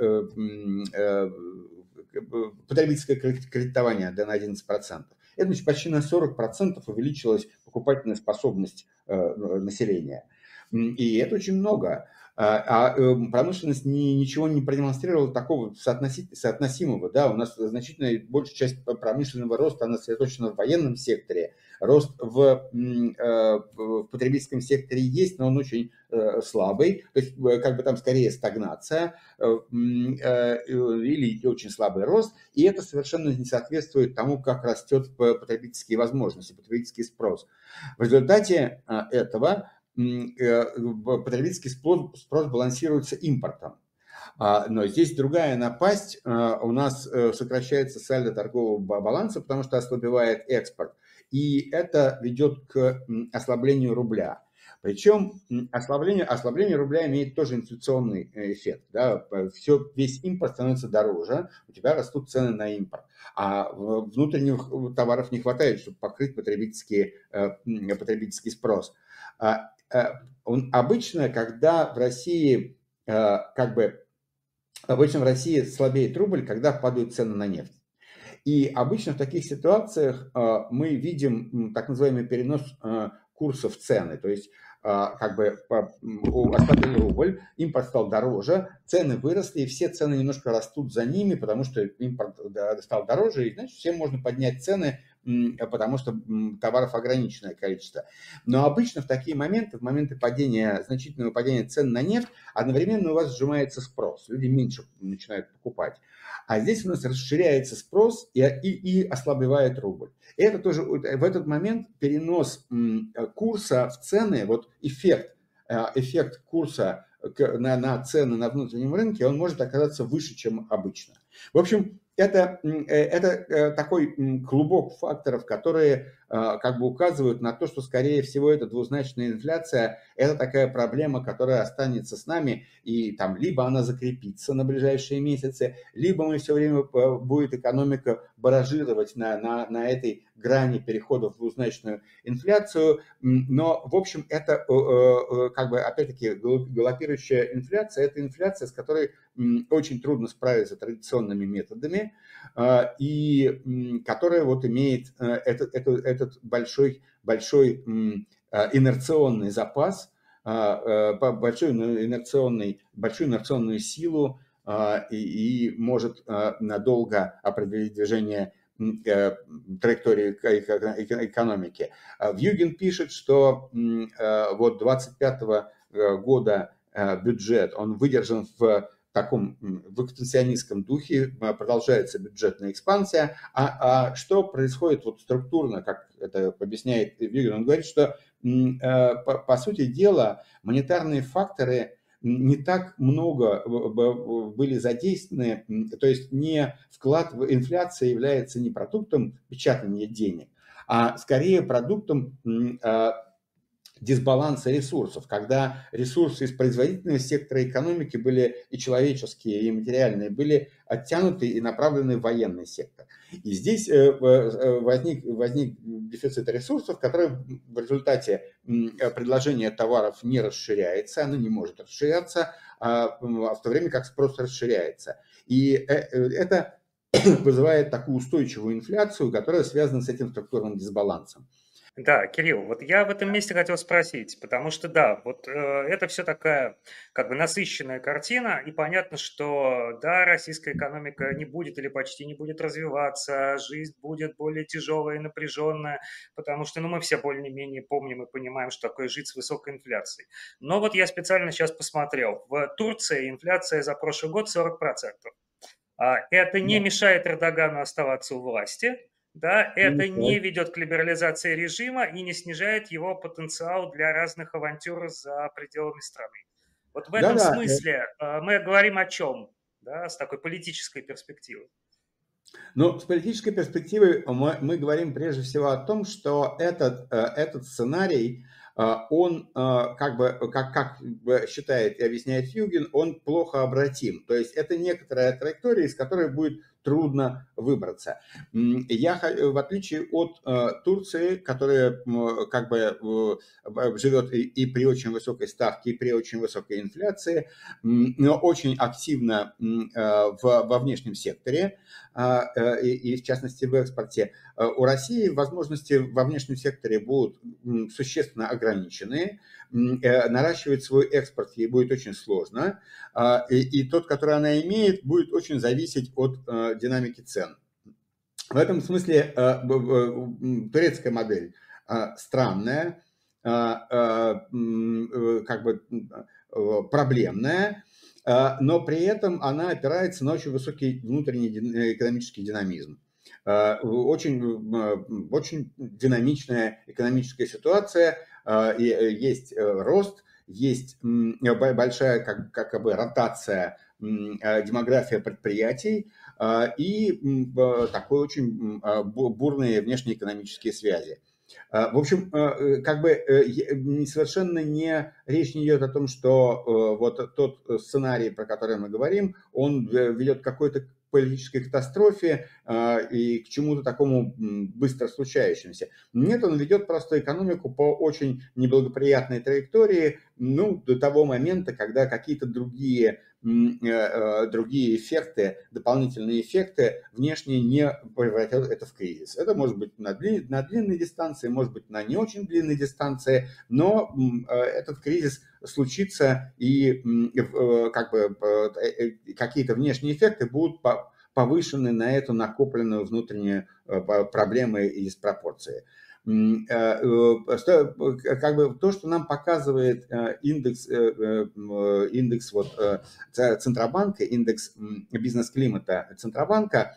потребительское кредитование на одиннадцать процентов. Это значит, почти на сорок процентов увеличилась покупательная способность населения. И это очень много. А промышленность ни, ничего не продемонстрировала такого соотносимого. Да? У нас значительная большая часть промышленного роста, она сосредоточена в военном секторе. Рост в, в потребительском секторе есть, но он очень слабый. То есть как бы там скорее стагнация или очень слабый рост. И это совершенно не соответствует тому, как растет потребительские возможности, потребительский спрос. В результате этого потребительский спрос, спрос балансируется импортом. Но здесь другая напасть. У нас сокращается сальдо торгового баланса, потому что ослабевает экспорт. И это ведет к ослаблению рубля. Причем ослабление, ослабление рубля имеет тоже инфляционный эффект. Да? Все, весь импорт становится дороже, у тебя растут цены на импорт. А внутренних товаров не хватает, чтобы покрыть потребительский, потребительский спрос. Он, обычно, когда в России, как бы, обычно в России слабеет рубль, когда падают цены на нефть. И обычно в таких ситуациях мы видим так называемый перенос курса в цены. То есть, как бы, ослабил рубль, импорт стал дороже, цены выросли, и все цены немножко растут за ними, потому что импорт стал дороже, и, значит, всем можно поднять цены, потому что товаров ограниченное количество. Но обычно в такие моменты, в моменты падения, значительного падения цен на нефть, одновременно у вас сжимается спрос, люди меньше начинают покупать. А здесь у нас расширяется спрос и, и, и ослабевает рубль. И это тоже в этот момент перенос курса в цены, вот эффект, эффект курса на, на цены на внутреннем рынке, он может оказаться выше, чем обычно. В общем, это, это такой клубок факторов, которые как бы указывают на то, что, скорее всего, эта двузначная инфляция – это такая проблема, которая останется с нами, и там либо она закрепится на ближайшие месяцы, либо мы все время будет экономика баражировать на, на, на этой грани перехода в двузначную инфляцию. Но, в общем, это, как бы, опять-таки, галопирующая инфляция – это инфляция, с которой очень трудно справиться традиционными методами, и которая вот имеет этот, этот, этот большой, большой инерционный запас, большой инерционный, большую инерционную силу, и, и может надолго определить движение траектории экономики. Вьюгин пишет, что вот двадцать пятого года бюджет, он выдержан в таком в экспансионистском духе, продолжается бюджетная экспансия. А, а что происходит вот структурно, как это объясняет Вьюгин? Он говорит, что по, по сути дела монетарные факторы не так много были задействованы, то есть не вклад в инфляцию является не продуктом печатания денег, а скорее продуктом дисбаланса ресурсов, когда ресурсы из производительного сектора экономики были и человеческие, и материальные, были оттянуты и направлены в военный сектор. И здесь возник, возник дефицит ресурсов, который в результате предложения товаров не расширяется, оно не может расширяться, в то время как спрос расширяется. И это вызывает такую устойчивую инфляцию, которая связана с этим структурным дисбалансом. Да, Кирилл, вот я в этом месте хотел спросить, потому что да, вот э, это все такая как бы насыщенная картина, и понятно, что да, российская экономика не будет или почти не будет развиваться, жизнь будет более тяжелая и напряженная, потому что ну, мы все более-менее помним и понимаем, что такое жить с высокой инфляцией. Но вот я специально сейчас посмотрел, в Турции инфляция за прошлый год сорок процентов. Это не мешает Эрдогану оставаться у власти. Да, это не ведет к либерализации режима и не снижает его потенциал для разных авантюр за пределами страны. Вот в этом да, смысле да. мы говорим о чем, да, с такой политической перспективы? Ну, с политической перспективы мы, мы говорим прежде всего о том, что этот, этот сценарий, он, как бы, как, как считает и объясняет Вьюгин, он плохо обратим. То есть это некоторая траектория, из которой будет трудно выбраться. Я, в отличие от Турции, которая как бы живет и, и при очень высокой ставке, и при очень высокой инфляции, но очень активно в, во внешнем секторе, и, и в частности в экспорте, у России возможности во внешнем секторе будут существенно ограничены. Наращивать свой экспорт ей будет очень сложно. И, и тот, который она имеет, будет очень зависеть от динамики цен. В этом смысле турецкая модель странная, как бы проблемная, но при этом она опирается на очень высокий внутренний экономический динамизм. Очень, очень динамичная экономическая ситуация, есть рост, есть большая как, как бы ротация, демография предприятий и такой очень бурные внешнеэкономические связи. В общем, как бы совершенно не речь не идет о том, что вот тот сценарий, про который мы говорим, он ведет к какой-то политической катастрофе и к чему-то такому быстро случающемуся. Нет, он ведет просто экономику по очень неблагоприятной траектории, ну, до того момента, когда какие-то другие другие эффекты, дополнительные эффекты внешние не превратят это в кризис. Это может быть на, длин, на длинной дистанции, может быть на не очень длинной дистанции, но этот кризис случится, и как бы какие-то внешние эффекты будут повышены на эту накопленную внутреннюю проблему и диспропорции. Как бы то, что нам показывает индекс, индекс вот Центробанка, индекс бизнес-климата Центробанка,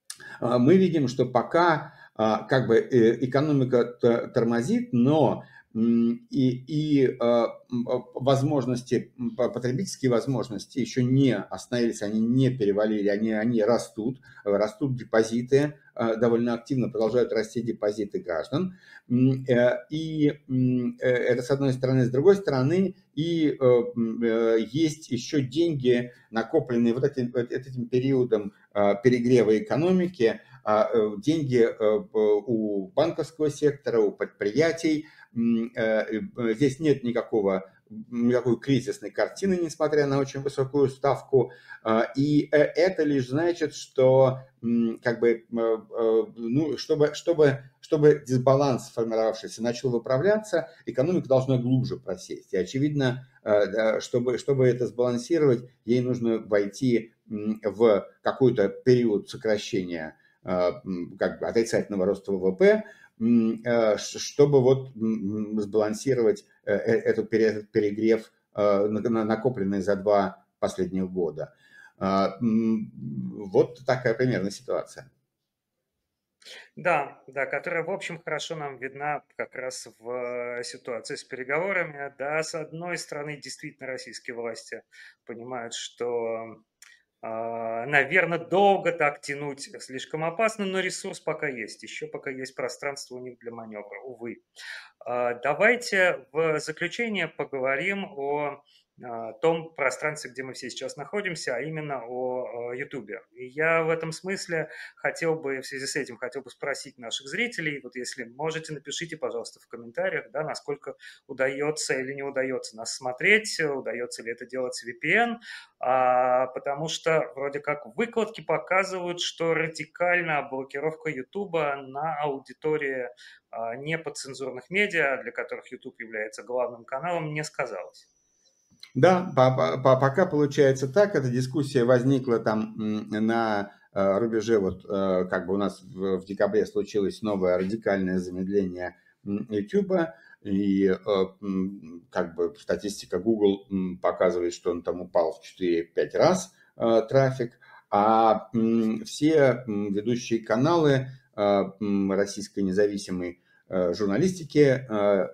мы видим, что пока как бы экономика тормозит, но и, и возможности, потребительские возможности еще не остановились, они не перевалили, они, они растут, растут депозиты, довольно активно продолжают расти депозиты граждан. И это с одной стороны, с другой стороны, и есть еще деньги, накопленные вот этим, этим периодом перегрева экономики, деньги у банковского сектора, у предприятий. Здесь нет никакого, никакой кризисной картины, несмотря на очень высокую ставку. И это лишь значит, что как бы, ну, чтобы, чтобы, чтобы дисбаланс, сформировавшийся, начал выправляться, экономика должна глубже просесть. И очевидно, чтобы, чтобы это сбалансировать, ей нужно войти в какой-то период сокращения как бы отрицательного роста ВВП, чтобы вот сбалансировать этот перегрев, накопленный за два последних года. Вот такая примерная ситуация. Да, да, которая, в общем, хорошо нам видна как раз в ситуации с переговорами. Да, с одной стороны, действительно, российские власти понимают, что, наверное, долго так тянуть слишком опасно, но ресурс пока есть, еще пока есть пространство у них для маневра, увы. Давайте в заключение поговорим о том пространстве, где мы все сейчас находимся, а именно о Ютубе. И я в этом смысле хотел бы, в связи с этим, хотел бы спросить наших зрителей, вот если можете, напишите, пожалуйста, в комментариях, да, насколько удается или не удается нас смотреть, удается ли это делать с ви пи эн, а, потому что вроде как выкладки показывают, что радикальная блокировка Ютуба на аудитории а, неподцензурных медиа, для которых YouTube является главным каналом, не сказалась. Да, пока получается так. Эта дискуссия возникла там на рубеже, вот как бы у нас в декабре случилось новое радикальное замедление YouTube, и как бы статистика Google показывает, что он там упал в четыре-пять раз трафик, а все ведущие каналы российской независимой журналистики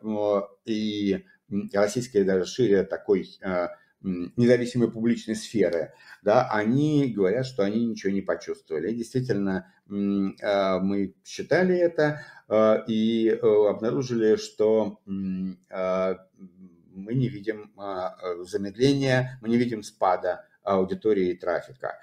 и российской даже шире такой независимой публичной сферы, да, они говорят, что они ничего не почувствовали. И действительно, мы считали это и обнаружили, что мы не видим замедления, мы не видим спада аудитории и трафика.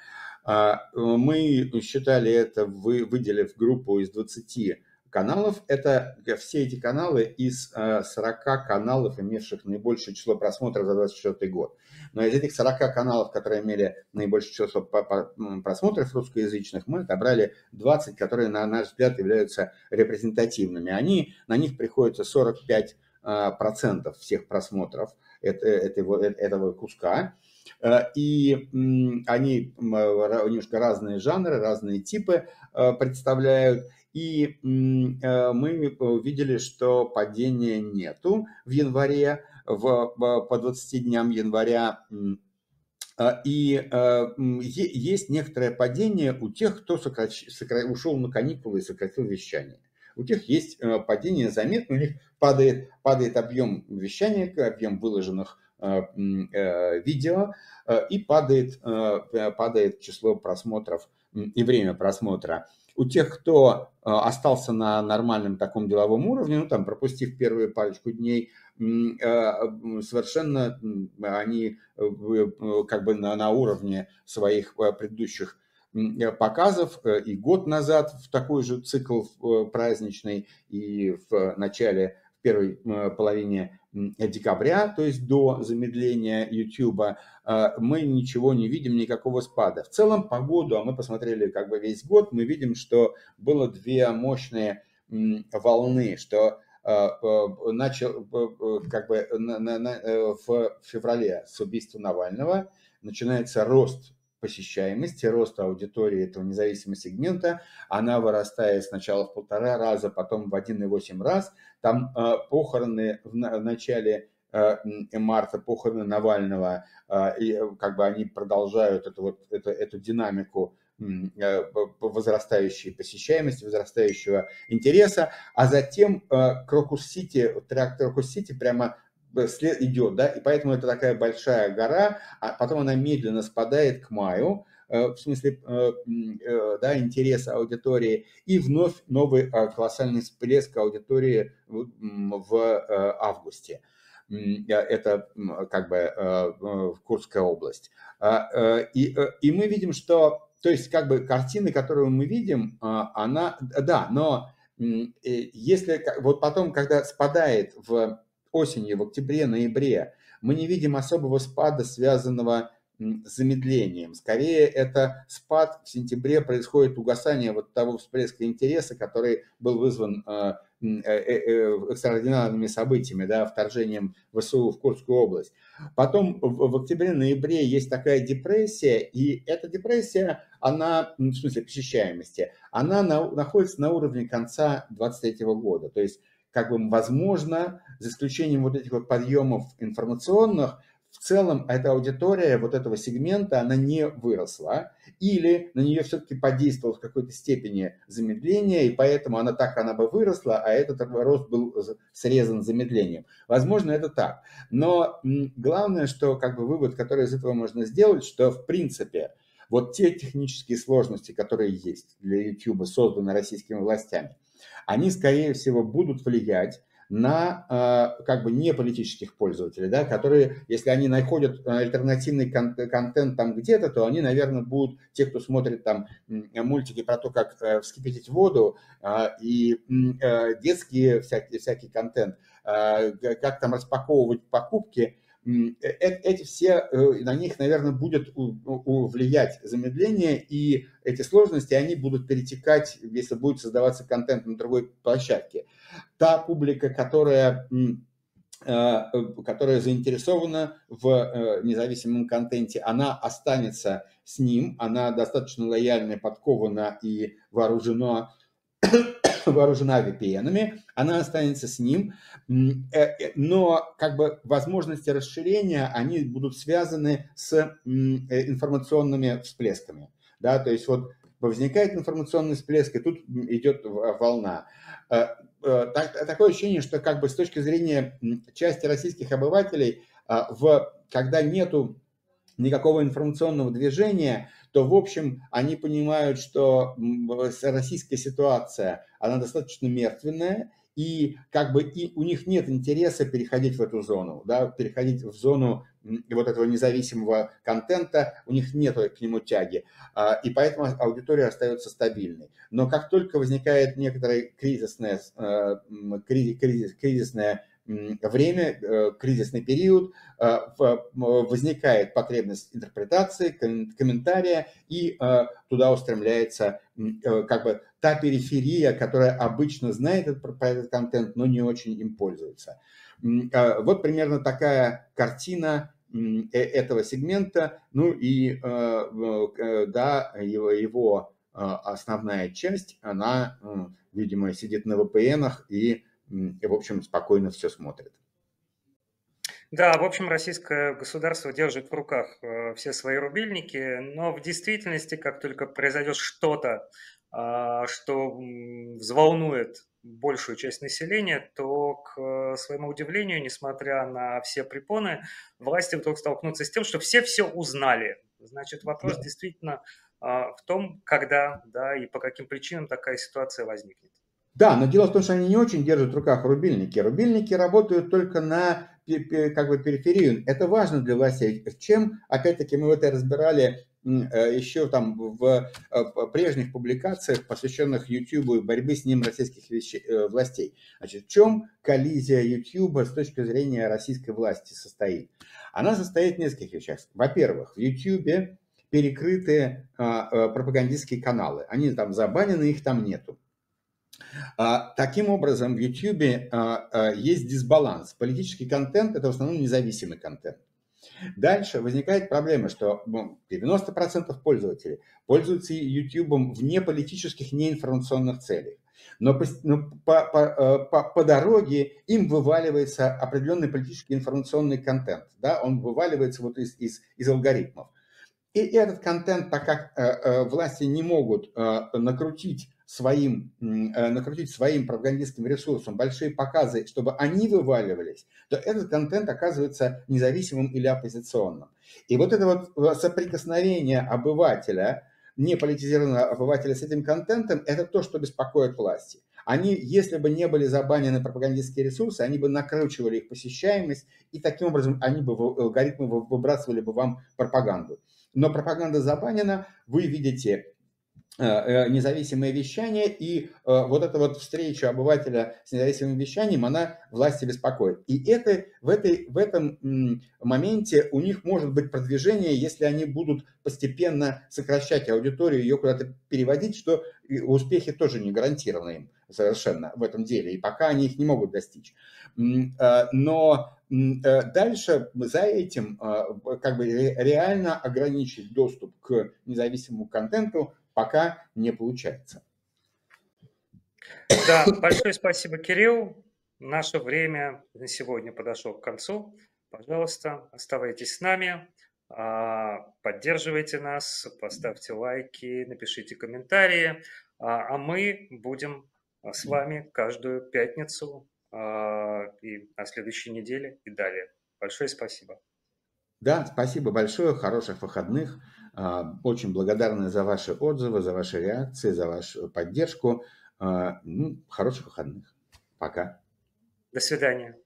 Мы считали это, выделив группу из двадцати каналов. Это все эти каналы из сорока каналов, имевших наибольшее число просмотров за двадцать четвёртый год. Но из этих сорока каналов, которые имели наибольшее число просмотров русскоязычных, мы отобрали двадцать, которые, на наш взгляд, являются репрезентативными. Они, на них приходится сорок пять процентов всех просмотров этого, этого куска. И они немножко разные жанры, разные типы представляют. И мы видели, что падения нету в январе, в, по двадцати дням января. И есть некоторое падение у тех, кто сокращ... сокра... ушел на каникулы и сократил вещание. У тех есть падение заметное, у них падает, падает объем вещания, объем выложенных видео, и падает, падает число просмотров и время просмотра. У тех, кто остался на нормальном таком деловом уровне, ну там пропустив первые парочку дней, совершенно они как бы на, на уровне своих предыдущих показов и год назад в такой же цикл праздничный и в начале, в первой половине декабря, то есть до замедления YouTube, мы ничего не видим, никакого спада. В целом по году, а мы посмотрели как бы весь год, мы видим, что было две мощные волны, что начал как бы на, на, на, в феврале с убийства Навального начинается рост посещаемости, рост аудитории этого независимого сегмента. Она вырастает сначала в полтора раза, потом в один и восемь раз. Там похороны в начале марта, похороны Навального, и как бы они продолжают эту, вот, эту, эту динамику возрастающей посещаемости, возрастающего интереса, а затем Крокус-Сити, тракт Крокус-Сити прямо идет, да, и поэтому это такая большая гора, а потом она медленно спадает к маю, в смысле, да, интереса аудитории, и вновь новый колоссальный всплеск аудитории в августе. Это как бы Курская область. И, и мы видим, что, то есть как бы картина, которую мы видим, она, да, но если вот потом, когда спадает в осенью, в октябре-ноябре, мы не видим особого спада, связанного с замедлением. Скорее, это спад в сентябре, происходит угасание вот того всплеска интереса, который был вызван экстраординарными событиями, да, вторжением ВСУ в Курскую область. Потом в октябре-ноябре есть такая депрессия, и эта депрессия, она, в смысле посещаемости, она на, находится на уровне конца двадцать третьего года. То есть, как бы, возможно, за исключением вот этих вот подъемов информационных, в целом эта аудитория вот этого сегмента, она не выросла, или на нее все-таки подействовало в какой-то степени замедление, и поэтому она так, она бы выросла, а этот рост был срезан замедлением. Возможно, это так. Но главное, что как бы вывод, который из этого можно сделать, что в принципе вот те технические сложности, которые есть для YouTube, созданы российскими властями, они, скорее всего, будут влиять на как бы не политических пользователей, да, которые, если они находят альтернативный контент там где-то, то они, наверное, будут, те, кто смотрит там мультики про то, как вскипятить воду, и детские всякий, всякий контент, как там распаковывать покупки, эти все, на них, наверное, будет влиять замедление, и эти сложности, они будут перетекать, если будет создаваться контент на другой площадке. Та публика, которая, которая заинтересована в независимом контенте, она останется с ним, она достаточно лояльна, подкована и вооружена вооружена ви пи эн-ами, она останется с ним, но как бы возможности расширения, они будут связаны с информационными всплесками. Да? То есть вот возникает информационный всплеск, и тут идет волна. Такое ощущение, что как бы с точки зрения части российских обывателей, в, когда нету никакого информационного движения, то, в общем, они понимают, что российская ситуация, она достаточно мертвенная, и как бы и у них нет интереса переходить в эту зону, да, переходить в зону вот этого независимого контента, у них нет к нему тяги, и поэтому аудитория остается стабильной. Но как только возникает некоторое кризисное, кризис, кризисное время, кризисный период, возникает потребность интерпретации, комментария, и туда устремляется как бы та периферия, которая обычно знает про этот контент, но не очень им пользуется. Вот примерно такая картина этого сегмента, ну и да, его, его основная часть, она, видимо, сидит на ви пи эн-ах и и, в общем, спокойно все смотрит. Да, в общем, российское государство держит в руках все свои рубильники, но в действительности, как только произойдет что-то, что взволнует большую часть населения, то, к своему удивлению, несмотря на все препоны, власти вдруг столкнутся с тем, что все все узнали. Значит, вопрос да. действительно в том, когда, да, и по каким причинам такая ситуация возникнет. Да, но дело в том, что они не очень держат в руках рубильники. Рубильники работают только на как бы периферию. Это важно для властей. Чем, опять-таки, мы это разбирали еще там в прежних публикациях, посвященных YouTube и борьбе с ним российских властей. Значит, в чем коллизия YouTube с точки зрения российской власти состоит? Она состоит в нескольких вещах. Во-первых, в YouTube перекрыты пропагандистские каналы. Они там забанены, их там нету. Таким образом, в YouTube есть дисбаланс. Политический контент – это в основном независимый контент. Дальше возникает проблема, что девяносто процентов пользователей пользуются YouTube в неполитических, неинформационных целях. Но по, но по, по, по, по дороге им вываливается определенный политический информационный контент. Да? Он вываливается вот из, из, из алгоритмов. И этот контент, так как э, э, власти не могут э, накрутить своим, э, накрутить своим пропагандистским ресурсом большие показы, чтобы они вываливались, то этот контент оказывается независимым или оппозиционным. И вот это вот соприкосновение обывателя, неполитизированного обывателя с этим контентом, это то, что беспокоит власти. Они, если бы не были забанены пропагандистские ресурсы, они бы накручивали их посещаемость, и таким образом они бы, алгоритмы выбрасывали бы вам пропаганду. Но пропаганда забанена, вы видите независимое вещание, и вот эта вот встреча обывателя с независимым вещанием, она власти беспокоит. И это, в, этой, в этом моменте у них может быть продвижение, если они будут постепенно сокращать аудиторию, ее куда-то переводить, что успехи тоже не гарантированы им совершенно в этом деле, и пока они их не могут достичь. Но дальше за этим как бы реально ограничить доступ к независимому контенту пока не получается. Да, большое спасибо, Кирилл. Наше время на сегодня подошло к концу. Пожалуйста, оставайтесь с нами, поддерживайте нас, поставьте лайки, напишите комментарии, а мы будем с вами каждую пятницу и на следующей неделе и далее. Большое спасибо. Да, спасибо большое, хороших выходных. Очень благодарны за ваши отзывы, за ваши реакции, за вашу поддержку. Ну, хороших выходных. Пока. До свидания.